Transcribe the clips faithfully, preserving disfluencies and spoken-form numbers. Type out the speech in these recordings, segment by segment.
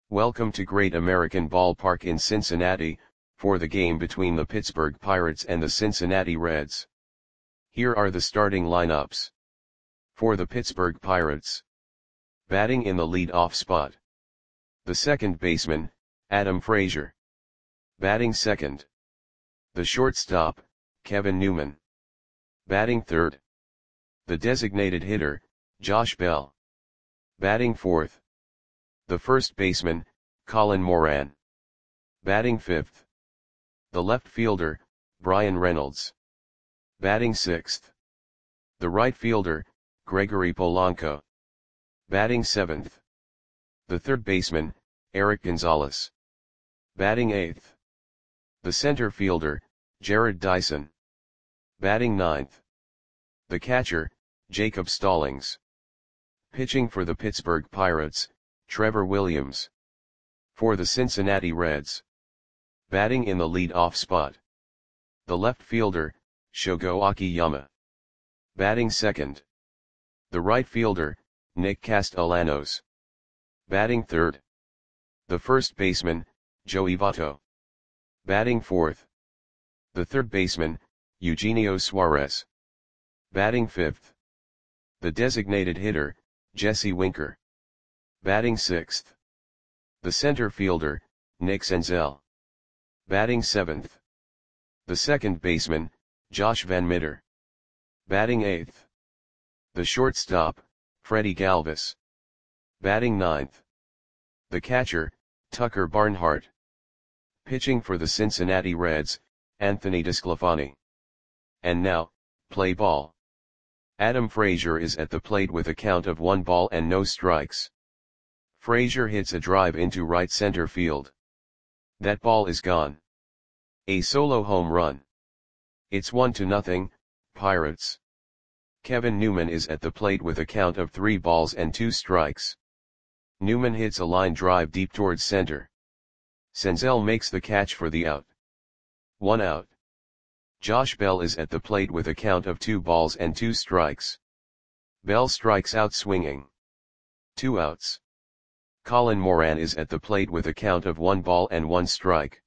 Welcome to Great American Ballpark in Cincinnati, for the game between the Pittsburgh Pirates and the Cincinnati Reds. Here are the starting lineups. For the Pittsburgh Pirates. Batting in the lead-off spot. The second baseman, Adam Frazier. Batting second. The shortstop, Kevin Newman. Batting third. The designated hitter, Josh Bell. Batting fourth. The first baseman, Colin Moran. Batting fifth. The left fielder, Bryan Reynolds. Batting sixth. The right fielder, Gregory Polanco. Batting seventh. The third baseman, Erik Gonzalez. Batting eighth. The center fielder, Jarrod Dyson. Batting ninth. The catcher, Jacob Stallings. Pitching for the Pittsburgh Pirates, Trevor Williams. For the Cincinnati Reds. Batting in the lead-off spot. The left fielder, Shogo Akiyama. Batting second. The right fielder, Nick Castellanos. Batting third. The first baseman, Joey Votto. Batting fourth. The third baseman, Eugenio Suarez. Batting fifth. The designated hitter, Jesse Winker. Batting sixth. The center fielder, Nick Senzel. Batting seventh. The second baseman, Josh Van Meter. Batting eighth. The shortstop, Freddie Galvis. Batting ninth. The catcher, Tucker Barnhart. Pitching for the Cincinnati Reds, Anthony DeSclafani. And now, play ball. Adam Frazier is at the plate with a count of one ball and no strikes. Frazier hits a drive into right center field. That ball is gone. A solo home run. It's one to nothing, Pirates. Kevin Newman is at the plate with a count of three balls and two strikes. Newman hits a line drive deep towards center. Senzel makes the catch for the out. One out. Josh Bell is at the plate with a count of two balls and two strikes. Bell strikes out swinging. Two outs. Colin Moran is at the plate with a count of one ball and one strike.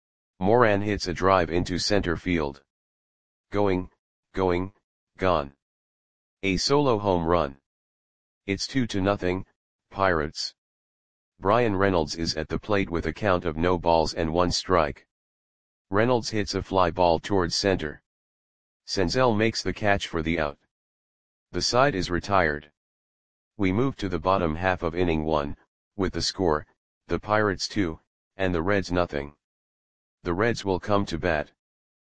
Moran hits a drive into center field. Going, going, gone. A solo home run. It's two to nothing, Pirates. Bryan Reynolds is at the plate with a count of no balls and one strike. Reynolds hits a fly ball towards center. Senzel makes the catch for the out. The side is retired. We move to the bottom half of inning one, with the score, the Pirates two, and the Reds nothing. The Reds will come to bat.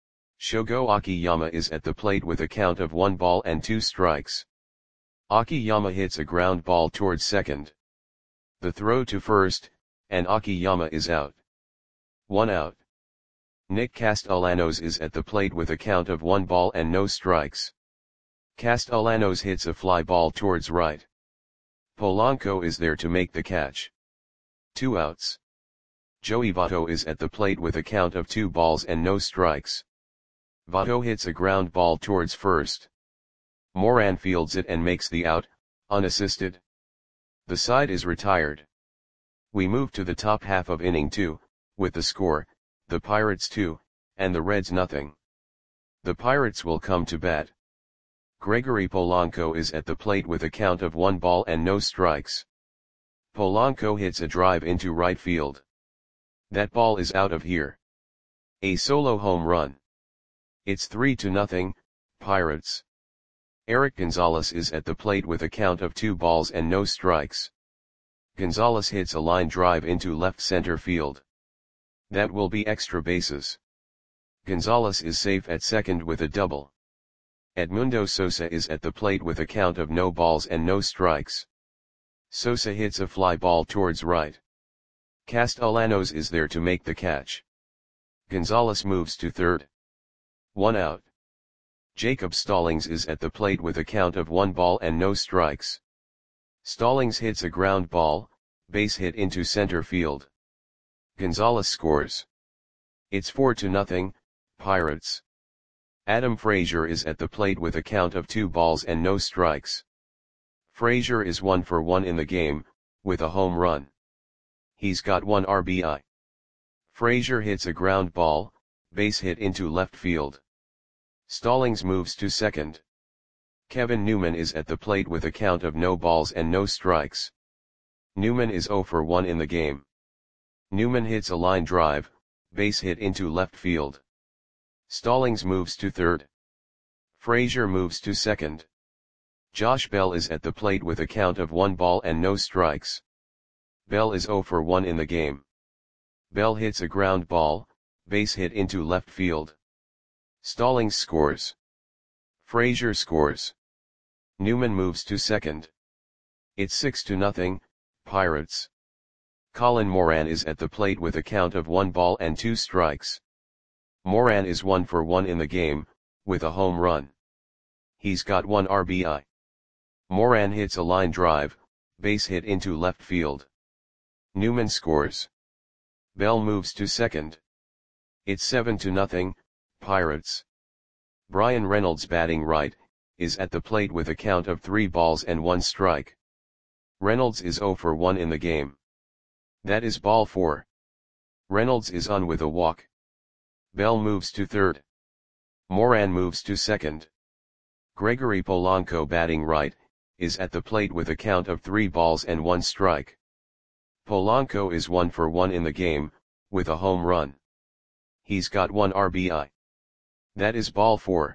Shogo Akiyama is at the plate with a count of one ball and two strikes. Akiyama hits a ground ball towards second. The throw to first, and Akiyama is out. One out. Nick Castellanos is at the plate with a count of one ball and no strikes. Castellanos hits a fly ball towards right. Polanco is there to make the catch. Two outs. Joey Votto is at the plate with a count of two balls and no strikes. Votto hits a ground ball towards first. Moran fields it and makes the out, unassisted. The side is retired. We move to the top half of inning two, with the score, the Pirates two, and the Reds nothing. The Pirates will come to bat. Gregory Polanco is at the plate with a count of one ball and no strikes. Polanco hits a drive into right field. That ball is out of here. A solo home run. It's three to nothing, Pirates. Erik Gonzalez is at the plate with a count of two balls and no strikes. Gonzalez hits a line drive into left center field. That will be extra bases. Gonzalez is safe at second with a double. Edmundo Sosa is at the plate with a count of no balls and no strikes. Sosa hits a fly ball towards right. Castellanos is there to make the catch. Gonzalez moves to third. One out. Jacob Stallings is at the plate with a count of one ball and no strikes. Stallings hits a ground ball, base hit into center field. Gonzalez scores. It's four to nothing, Pirates. Adam Frazier is at the plate with a count of two balls and no strikes. Frazier is one for one in the game, with a home run. He's got one R B I. Frazier hits a ground ball, base hit into left field. Stallings moves to second. Kevin Newman is at the plate with a count of no balls and no strikes. Newman is zero for one in the game. Newman hits a line drive, base hit into left field. Stallings moves to third. Frazier moves to second. Josh Bell is at the plate with a count of one ball and no strikes. Bell is zero for one in the game. Bell hits a ground ball, base hit into left field. Stallings scores. Frazier scores. Newman moves to second. It's six to nothing, Pirates. Colin Moran is at the plate with a count of one ball and two strikes. Moran is one for one in the game, with a home run. He's got one R B I. Moran hits a line drive, base hit into left field. Newman scores. Bell moves to second. It's seven to nothing, Pirates. Brian Reynolds, batting right, is at the plate with a count of three balls and one strike. Reynolds is zero for one in the game. That is ball four. Reynolds is on with a walk. Bell moves to third. Moran moves to second. Gregory Polanco, batting right, is at the plate with a count of three balls and one strike. Polanco is one for one in the game, with a home run. He's got one R B I. That is ball four.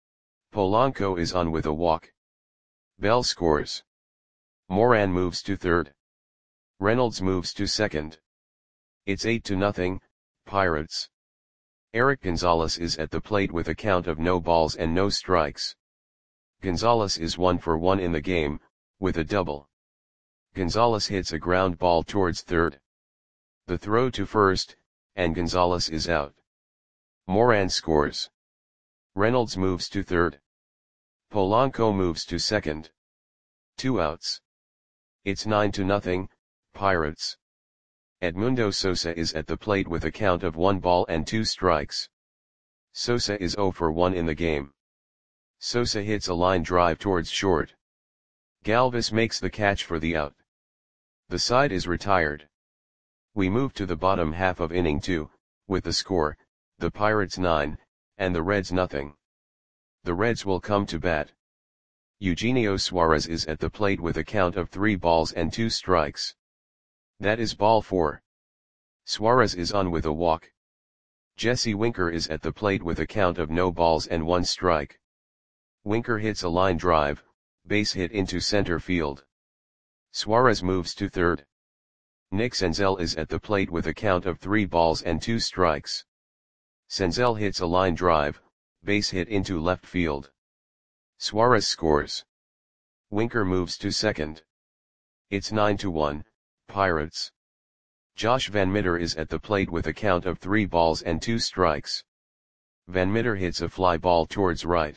Polanco is on with a walk. Bell scores. Moran moves to third. Reynolds moves to second. It's eight to nothing, Pirates. Eric Gonzalez is at the plate with a count of no balls and no strikes. Gonzalez is one for one in the game, with a double. Gonzalez hits a ground ball towards third. The throw to first, and Gonzalez is out. Moran scores. Reynolds moves to third. Polanco moves to second. Two outs. It's nine to nothing, Pirates. Edmundo Sosa is at the plate with a count of one ball and two strikes. Sosa is zero for one in the game. Sosa hits a line drive towards short. Galvis makes the catch for the out. The side is retired. We move to the bottom half of inning two, with the score, the Pirates nine, and the Reds nothing. The Reds will come to bat. Eugenio Suarez is at the plate with a count of three balls and two strikes. That is ball four. Suarez is on with a walk. Jesse Winker is at the plate with a count of no balls and one strike. Winker hits a line drive, base hit into center field. Suarez moves to third. Nick Senzel is at the plate with a count of three balls and two strikes. Senzel hits a line drive, base hit into left field. Suarez scores. Winker moves to second. It's nine to one, Pirates. Josh Van Meter is at the plate with a count of three balls and two strikes. Van Meter hits a fly ball towards right.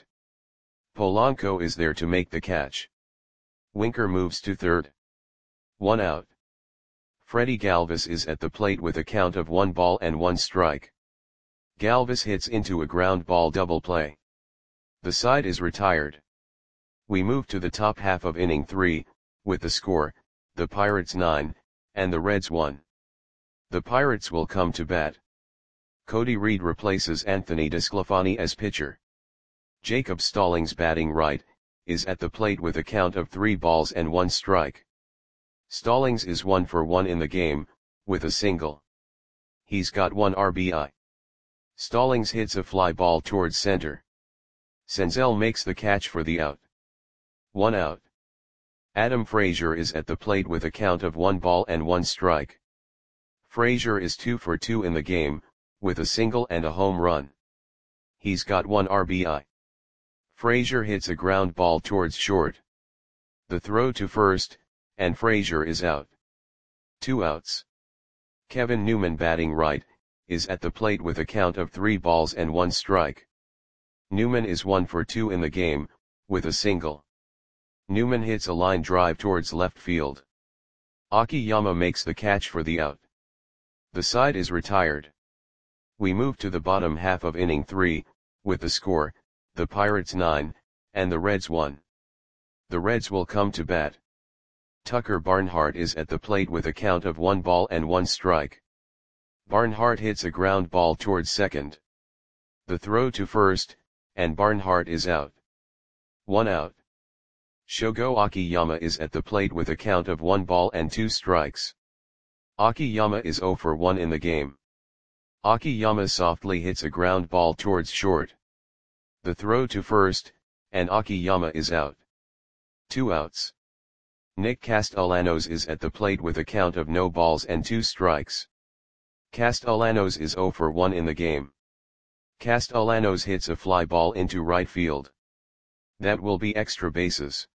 Polanco is there to make the catch. Winker moves to third. One out. Freddie Galvis is at the plate with a count of one ball and one strike. Galvis hits into a ground ball double play. The side is retired. We move to the top half of inning three, with the score, the Pirates nine, and the Reds one. The Pirates will come to bat. Cody Reed replaces Anthony DeSclafani as pitcher. Jacob Stallings, batting right, is at the plate with a count of three balls and one strike. Stallings is one for one in the game, with a single. He's got one R B I. Stallings hits a fly ball towards center. Senzel makes the catch for the out. One out. Adam Frazier is at the plate with a count of one ball and one strike. Frazier is two for two in the game, with a single and a home run. He's got one R B I. Frazier hits a ground ball towards short. The throw to first, and Frazier is out. Two outs. Kevin Newman, batting right, is at the plate with a count of three balls and one strike. Newman is one for two in the game, with a single. Newman hits a line drive towards left field. Akiyama makes the catch for the out. The side is retired. We move to the bottom half of inning three, with the score, the Pirates nine, and the Reds one. The Reds will come to bat. Tucker Barnhart is at the plate with a count of one ball and one strike. Barnhart hits a ground ball towards second. The throw to first, and Barnhart is out. One out. Shogo Akiyama is at the plate with a count of one ball and two strikes. Akiyama is zero for one in the game. Akiyama softly hits a ground ball towards short. The throw to first, and Akiyama is out. Two outs. Nick Castellanos is at the plate with a count of no balls and two strikes. Castellanos is zero for one in the game. Castellanos hits a fly ball into right field. That will be extra bases.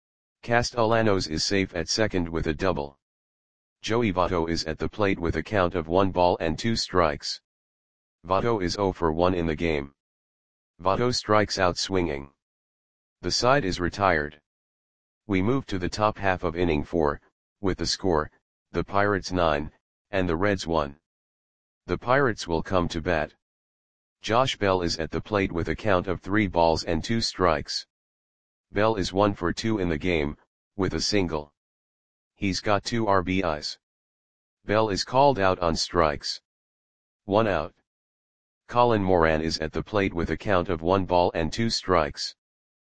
Castellanos is safe at second with a double. Joey Votto is at the plate with a count of one ball and two strikes. Votto is zero for one in the game. Votto strikes out swinging. The side is retired. We move to the top half of inning four, with the score, the Pirates nine, and the Reds one. The Pirates will come to bat. Josh Bell is at the plate with a count of three balls and two strikes. Bell is one for two in the game, with a single. He's got two R B Is. Bell is called out on strikes. One out. Colin Moran is at the plate with a count of one ball and two strikes.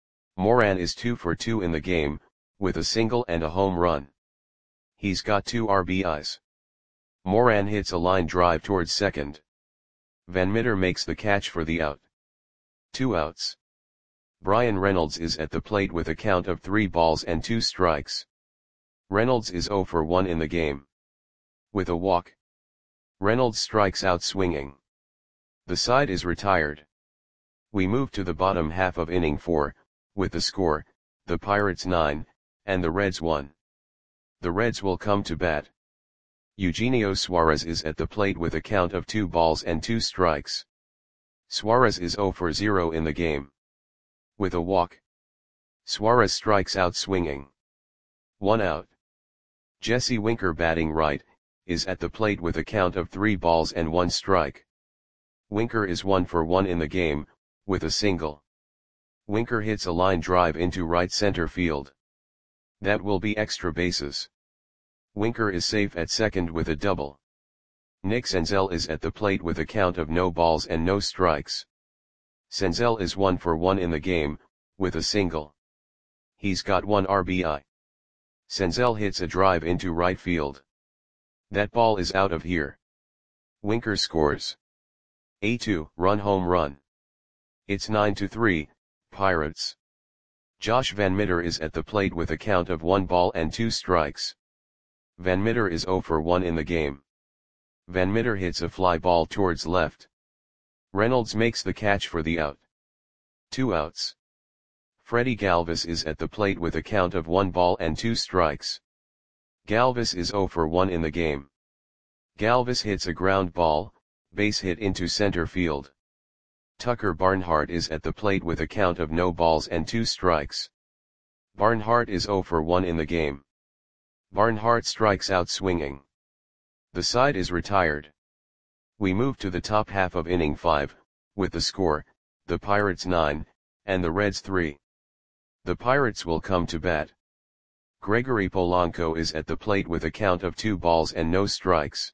Moran is two for two in the game, with a single and a home run. He's got two R B Is. Moran hits a line drive towards second. Van Meter makes the catch for the out. Two outs. Bryan Reynolds is at the plate with a count of three balls and two strikes. Reynolds is zero for one in the game. With a walk. Reynolds strikes out swinging. The side is retired. We move to the bottom half of inning four, with the score, the Pirates nine, and the Reds one. The Reds will come to bat. Eugenio Suarez is at the plate with a count of two balls and two strikes. Suarez is zero for zero in the game. With a walk. Suarez strikes out swinging. One out. Jesse Winker, batting right, is at the plate with a count of three balls and one strike. Winker is one for one in the game, with a single. Winker hits a line drive into right center field. That will be extra bases. Winker is safe at second with a double. Nick Senzel is at the plate with a count of no balls and no strikes. Senzel is one for one in the game, with a single. He's got one R B I. Senzel hits a drive into right field. That ball is out of here. Winker scores a two-run home run. It's nine to three, Pirates. Josh Van Meter is at the plate with a count of one ball and two strikes. Van Meter is zero for one in the game. Van Meter hits a fly ball towards left. Reynolds makes the catch for the out. Two outs. Freddie Galvis is at the plate with a count of one ball and two strikes. Galvis is zero for one in the game. Galvis hits a ground ball, base hit into center field. Tucker Barnhart is at the plate with a count of no balls and two strikes. Barnhart is zero for one in the game. Barnhart strikes out swinging. The side is retired. We move to the top half of inning five, with the score, the Pirates nine, and the Reds three. The Pirates will come to bat. Gregory Polanco is at the plate with a count of two balls and no strikes.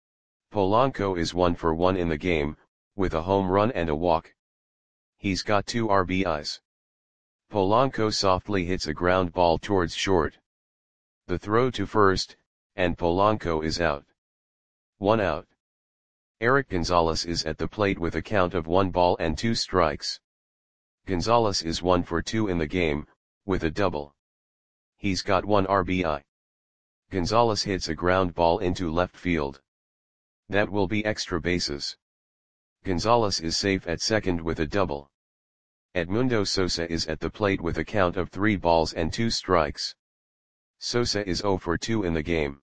Polanco is one for one in the game, with a home run and a walk. He's got two R B Is. Polanco softly hits a ground ball towards short. The throw to first, and Polanco is out. One out. Eric Gonzalez is at the plate with a count of one ball and two strikes. Gonzalez is one for two in the game, with a double. He's got one R B I. Gonzalez hits a ground ball into left field. That will be extra bases. Gonzalez is safe at second with a double. Edmundo Sosa is at the plate with a count of three balls and two strikes. Sosa is zero for two in the game.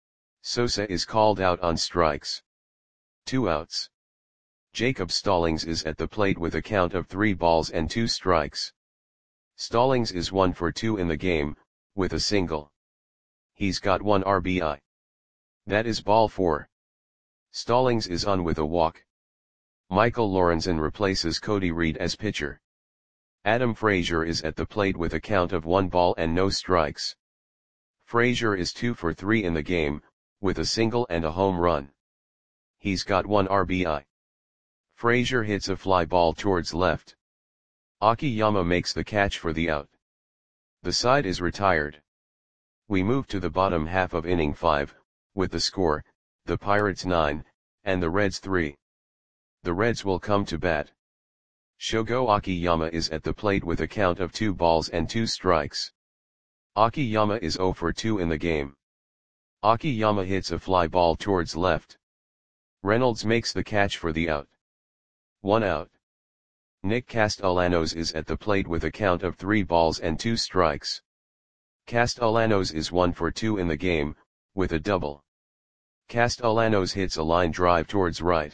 Sosa is called out on strikes. Two outs. Jacob Stallings is at the plate with a count of three balls and two strikes. Stallings is one for two in the game, with a single. He's got one R B I. That is ball four. Stallings is on with a walk. Michael Lorenzen replaces Cody Reed as pitcher. Adam Frazier is at the plate with a count of one ball and no strikes. Frazier is two for three in the game, with a single and a home run. He's got one R B I. Frazier hits a fly ball towards left. Akiyama makes the catch for the out. The side is retired. We move to the bottom half of inning five, with the score, the Pirates nine, and the Reds three. The Reds will come to bat. Shogo Akiyama is at the plate with a count of two balls and two strikes. Akiyama is zero for two in the game. Akiyama hits a fly ball towards left. Reynolds makes the catch for the out. One out. Nick Castellanos is at the plate with a count of three balls and two strikes. Castellanos is one for two in the game, with a double. Castellanos hits a line drive towards right.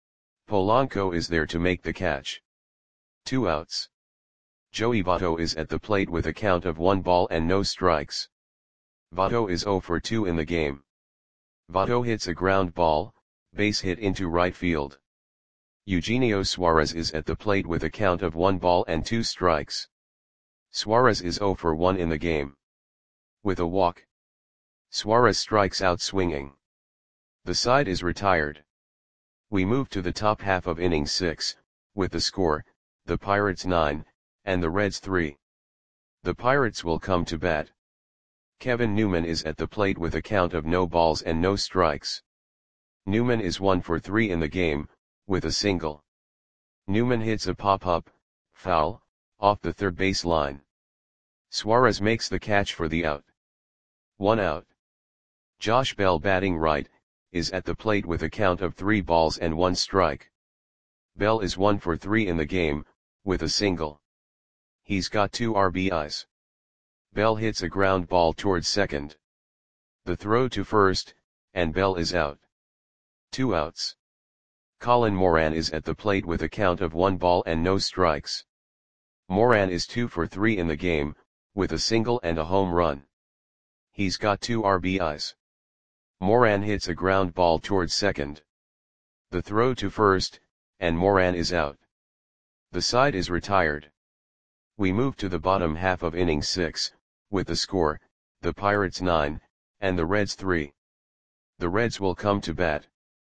Polanco is there to make the catch. Two outs. Joey Votto is at the plate with a count of one ball and no strikes. Votto is zero for two in the game. Votto hits a ground ball, base hit into right field. Eugenio Suarez is at the plate with a count of one ball and two strikes. Suarez is zero for one in the game. With a walk, Suarez strikes out swinging. The side is retired. We move to the top half of inning six, with the score, the Pirates nine, and the Reds three. The Pirates will come to bat. Kevin Newman is at the plate with a count of no balls and no strikes. Newman is one for three in the game, with a single. Newman hits a pop-up, foul, off the third base line. Suarez makes the catch for the out. One out. Josh Bell, batting right, is at the plate with a count of three balls and one strike. Bell is one for three in the game, with a single. He's got two R B Is. Bell hits a ground ball towards second. The throw to first, and Bell is out. Two outs. Colin Moran is at the plate with a count of one ball and no strikes. Moran is two for three in the game, with a single and a home run. He's got two R B Is. Moran hits a ground ball towards second. The throw to first, and Moran is out. The side is retired. We move to the bottom half of inning six, with the score, the Pirates nine, and the Reds three. The Reds will come to bat.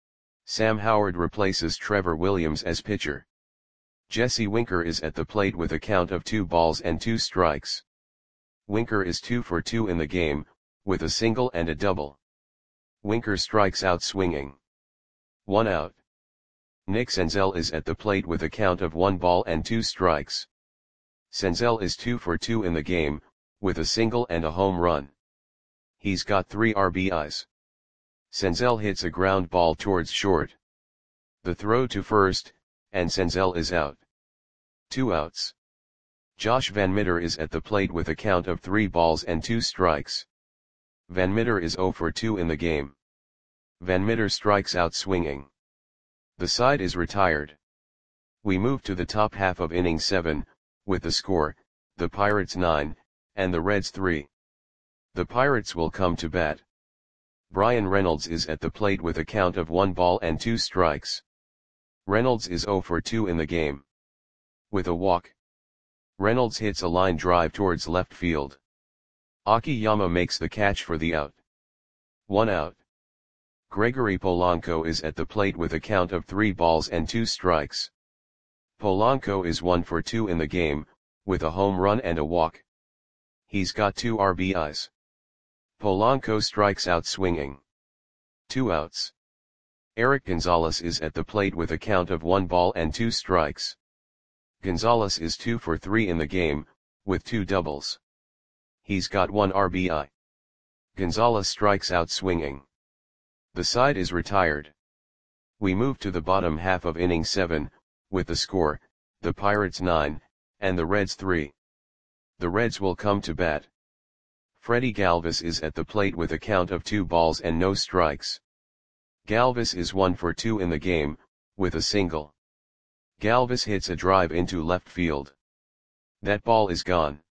Sam Howard replaces Trevor Williams as pitcher. Jesse Winker is at the plate with a count of two balls and two strikes. Winker is two for two in the game, with a single and a double. Winker strikes out swinging. One out. Nick Senzel is at the plate with a count of one ball and two strikes. Senzel is two for two in the game, with a single and a home run. He's got three R B Is. Senzel hits a ground ball towards short. The throw to first, and Senzel is out. Two outs. Josh Van Meter is at the plate with a count of three balls and two strikes. Van Meter is zero for two in the game. Van Meter strikes out swinging. The side is retired. We move to the top half of inning seven, with the score, the Pirates nine, and the Reds three. The Pirates will come to bat. Brian Reynolds is at the plate with a count of one ball and two strikes. Reynolds is zero for two in the game. With a walk, Reynolds hits a line drive towards left field. Akiyama makes the catch for the out. One out. Gregory Polanco is at the plate with a count of three balls and two strikes. Polanco is one for two in the game, with a home run and a walk. He's got two R B Is. Polanco strikes out swinging. Two outs. Eric Gonzalez is at the plate with a count of one ball and two strikes. Gonzalez is two for three in the game, with two doubles. He's got one R B I. Gonzalez strikes out swinging. The side is retired. We move to the bottom half of inning seven, with the score, the Pirates nine, and the Reds three. The Reds will come to bat. Freddie Galvis is at the plate with a count of two balls and no strikes. Galvis is one for two in the game, with a single. Galvis hits a drive into left field. That ball is gone.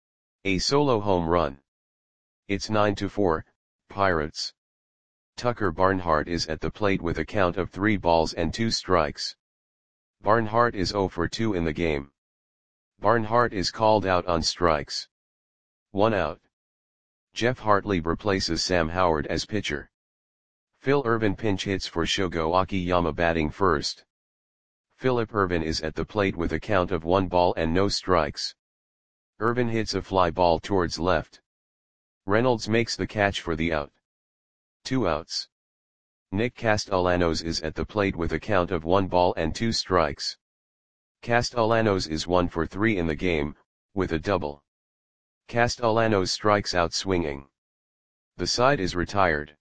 A solo home run. It's nine to four, Pirates. Tucker Barnhart is at the plate with a count of three balls and two strikes. Barnhart is zero for two in the game. Barnhart is called out on strikes. One out. Jeff Hartlieb replaces Sam Howard as pitcher. Phil Ervin pinch hits for Shogo Akiyama batting first. Philip Ervin is at the plate with a count of one ball and no strikes. Ervin hits a fly ball towards left. Reynolds makes the catch for the out. Two outs. Nick Castellanos is at the plate with a count of one ball and two strikes. Castellanos is one for three in the game, with a double. Castellanos strikes out swinging. The side is retired.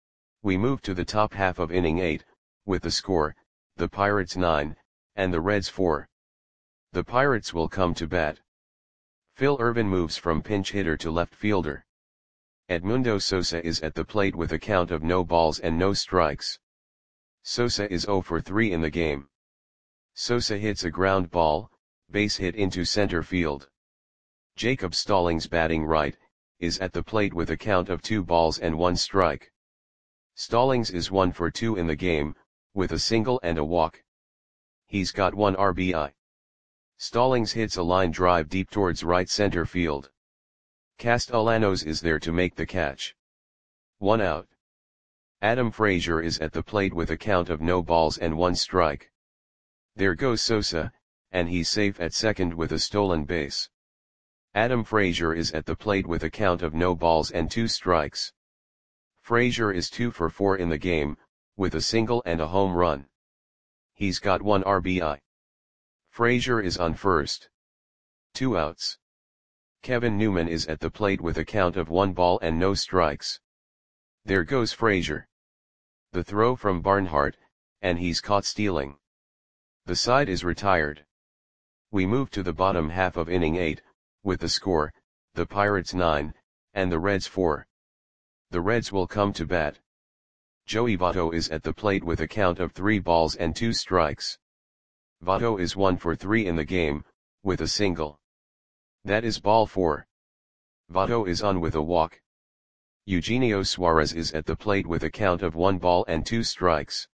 We move to the top half of inning eight, with the score, the Pirates nine, and the Reds four. The Pirates will come to bat. Phil Ervin moves from pinch hitter to left fielder. Edmundo Sosa is at the plate with a count of no balls and no strikes. Sosa is zero for three in the game. Sosa hits a ground ball, base hit into center field. Jacob Stallings batting right, is at the plate with a count of two balls and one strike. Stallings is one for two in the game, with a single and a walk. He's got one R B I. Stallings hits a line drive deep towards right center field. Castellanos is there to make the catch. One out. Adam Frazier is at the plate with a count of no balls and one strike. There goes Sosa, and he's safe at second with a stolen base. Adam Frazier is at the plate with a count of no balls and two strikes. Frazier is two for four in the game, with a single and a home run. He's got one R B I. Frazier is on first. Two outs. Kevin Newman is at the plate with a count of one ball and no strikes. There goes Frazier. The throw from Barnhart, and he's caught stealing. The side is retired. We move to the bottom half of inning eight, with the score, the Pirates nine, and the Reds four. The Reds will come to bat. Joey Votto is at the plate with a count of three balls and two strikes. Votto is one for three in the game, with a single. That is ball four. Votto is on with a walk. Eugenio Suarez is at the plate with a count of one ball and two strikes.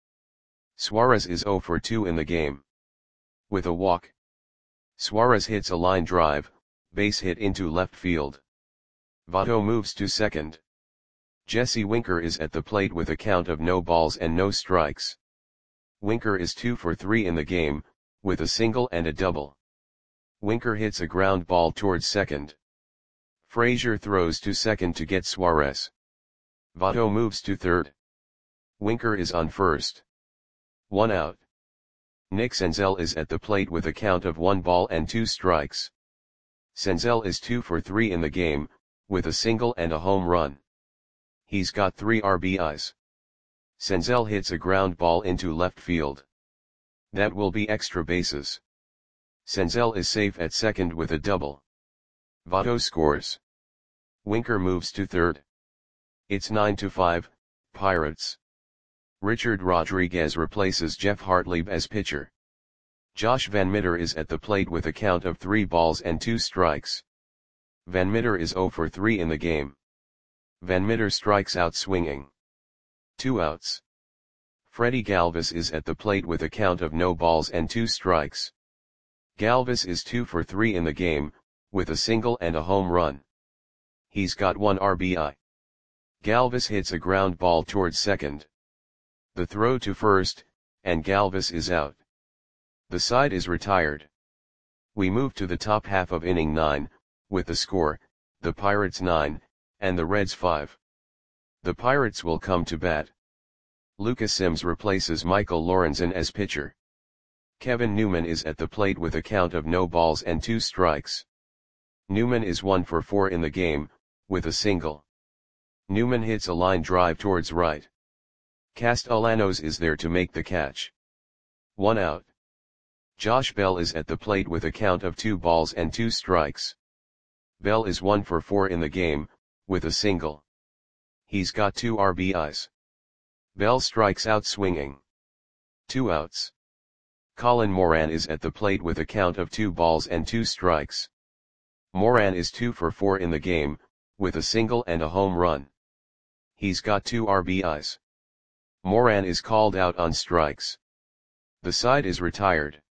Suarez is zero for two in the game. With a walk. Suarez hits a line drive, base hit into left field. Votto moves to second. Jesse Winker is at the plate with a count of no balls and no strikes. Winker is two for three in the game, with a single and a double. Winker hits a ground ball towards second. Frazier throws to second to get Suarez. Votto moves to third. Winker is on first. One out. Nick Senzel is at the plate with a count of one ball and two strikes. Senzel is two for three in the game, with a single and a home run. He's got three R B Is. Senzel hits a ground ball into left field. That will be extra bases. Senzel is safe at second with a double. Votto scores. Winker moves to third. It's nine to five, Pirates. Richard Rodriguez replaces Jeff Hartlieb as pitcher. Josh Van Meter is at the plate with a count of three balls and two strikes. Van Meter is zero for three in the game. Van Meter strikes out swinging. Two outs. Freddie Galvis is at the plate with a count of no balls and two strikes. Galvis is two for three in the game, with a single and a home run. He's got one R B I. Galvis hits a ground ball towards second. The throw to first, and Galvis is out. The side is retired. We move to the top half of inning nine, with the score, the Pirates nine, and the Reds five. The Pirates will come to bat. Lucas Sims replaces Michael Lorenzen as pitcher. Kevin Newman is at the plate with a count of no balls and two strikes. Newman is one for four in the game, with a single. Newman hits a line drive towards right. Castellanos is there to make the catch. One out. Josh Bell is at the plate with a count of two balls and two strikes. Bell is one for four in the game, with a single. He's got two R B Is. Bell strikes out swinging. Two outs. Colin Moran is at the plate with a count of two balls and two strikes. Moran is two for four in the game, with a single and a home run. He's got two R B Is. Moran is called out on strikes. The side is retired.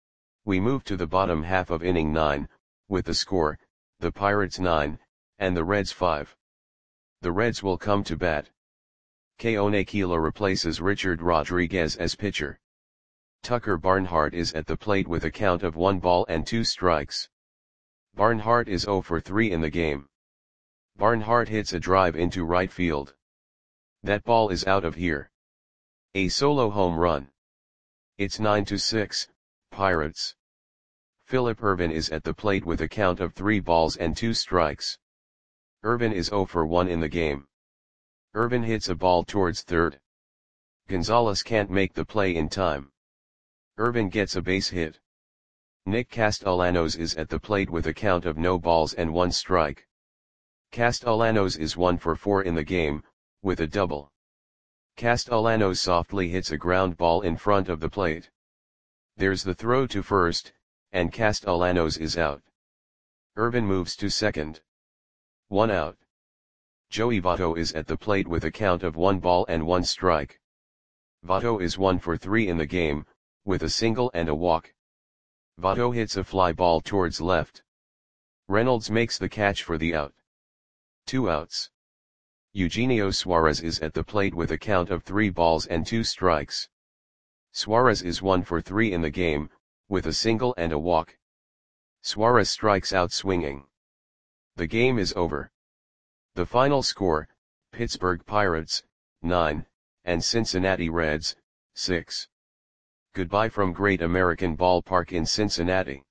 We move to the bottom half of inning nine, with the score, the Pirates nine, and the Reds five. The Reds will come to bat. Keone Kela replaces Richard Rodriguez as pitcher. Tucker Barnhart is at the plate with a count of one ball and two strikes. Barnhart is zero for three in the game. Barnhart hits a drive into right field. That ball is out of here. A solo home run. It's nine to six, Pirates. Phillip Ervin is at the plate with a count of three balls and two strikes. Ervin is zero for one in the game. Ervin hits a ball towards third. Gonzalez can't make the play in time. Ervin gets a base hit. Nick Castellanos is at the plate with a count of no balls and one strike. Castellanos is one for four in the game, with a double. Castellanos softly hits a ground ball in front of the plate. There's the throw to first, and Castellanos is out. Ervin moves to second. One out. Joey Votto is at the plate with a count of one ball and one strike. Votto is one for three in the game, with a single and a walk. Votto hits a fly ball towards left. Reynolds makes the catch for the out. Two outs. Eugenio Suarez is at the plate with a count of three balls and two strikes. Suarez is one for three in the game, with a single and a walk. Suarez strikes out swinging. The game is over. The final score, Pittsburgh Pirates, nine, and Cincinnati Reds, six. Goodbye from Great American Ballpark in Cincinnati.